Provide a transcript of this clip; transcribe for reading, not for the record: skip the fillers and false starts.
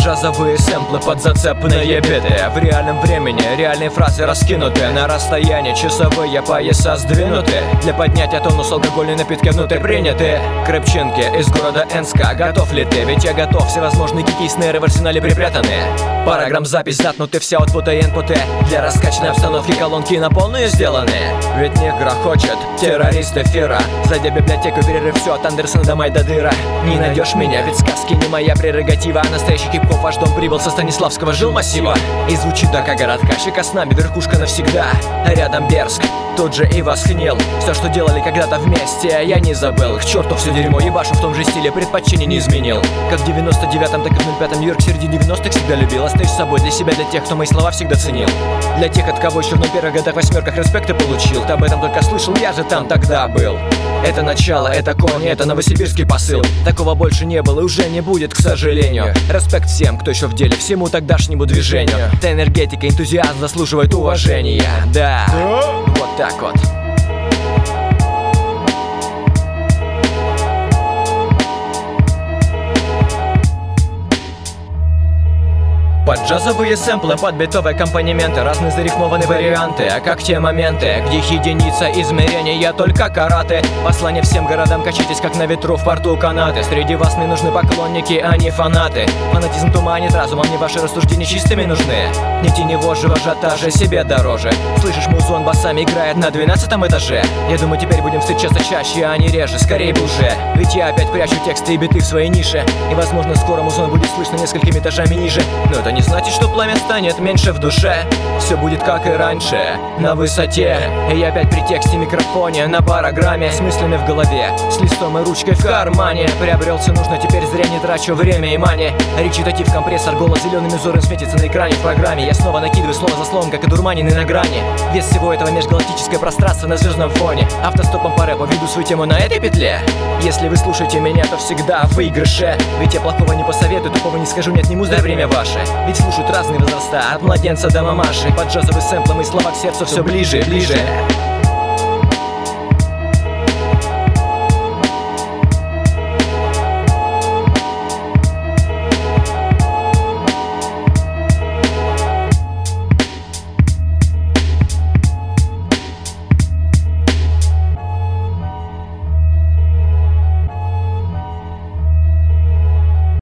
джазовые сэмплы под зацепные биты. В реальном времени реальные фразы раскинуты на расстоянии, часовые пояса сдвинуты. Для поднятия тонуса алкогольные напитки внутрь приняты. Крепчинки из города Энска, готов ли ты? Ведь я готов, всевозможные кики и снейры в арсенале припрятаны. Параграмм запись заткнуты, все аутпуты и инпуты. Для раскачанной обстановки колонки на полную сделаны. Ведь не грохочет террорист эфира. Зайди в библиотеку, перерыв все от Андерсона до Майдадыра. Не найдешь меня, ведь сказки не моя прерогатива. Настоящий хип-хоп ваш дом прибыл со Станиславского жилмассива. И звучит до городка, щека с нами, верхушка навсегда. Рядом Берск, тут же и Восхнил. Все, что делали когда-то вместе, я не забыл. К черту все дерьмо, ебашу в том же стиле, предпочтение не изменил. Как в 99-м, так и в 05-м, Нью-Йорк среди 90-х всегда любил. Остаюсь собой для себя, для тех, кто мои слова всегда ценил. Для тех, от кого еще в 01-х годах, восьмерках респекты получил. Ты об этом только слышал, я же там тогда был. Это начало, это конь, это новосибирский посыл. Такого больше не было и уже не будет, к сожалению. Респект всем, кто еще в деле, всему тогдашнему движению. Та энергетика, энтузиазм заслуживает уважения. Да, вот так вот. Под джазовые сэмплы, под битовые аккомпанементы, разные зарифмованные варианты. А как те моменты, где единица измерения только караты. Послание всем городам, качайтесь как на ветру, в порту канаты. Среди вас мне нужны поклонники, а не фанаты. Фанатизм туманит разум, а мне ваши рассуждения чистыми нужны. Не теневожего ажиотажа, себе дороже. Слышишь, музон басами играет на 12-м этаже. Я думаю, теперь будем встречаться чаще, а не реже, скорее бы уже. Ведь я опять прячу тексты и биты в своей нише. И возможно скоро музон будет слышно несколькими этажами ниже. Но это не значит, что пламя станет меньше в душе. Все будет как и раньше, на высоте. И я опять при тексте, микрофоне, на параграмме, с мыслями в голове, с листом и ручкой в кармане. Приобрел все нужно, теперь зря не трачу время и мани. Речитатив, компрессор, голос зеленым узором светится на экране в программе. Я снова накидываю слово за словом, как одурманенный на грани. Вес всего этого межгалактическое пространство на звездном фоне. Автостопом по рэпу веду свою тему на этой петле. Если вы слушаете меня, то всегда в выигрыше. Ведь я плохого не посоветую, тупого не скажу, не отниму за время ваше. Ведь слушают разные возраста, от младенца до мамаши. Под джазовый сэмплом и слова к сердцу все ближе и ближе.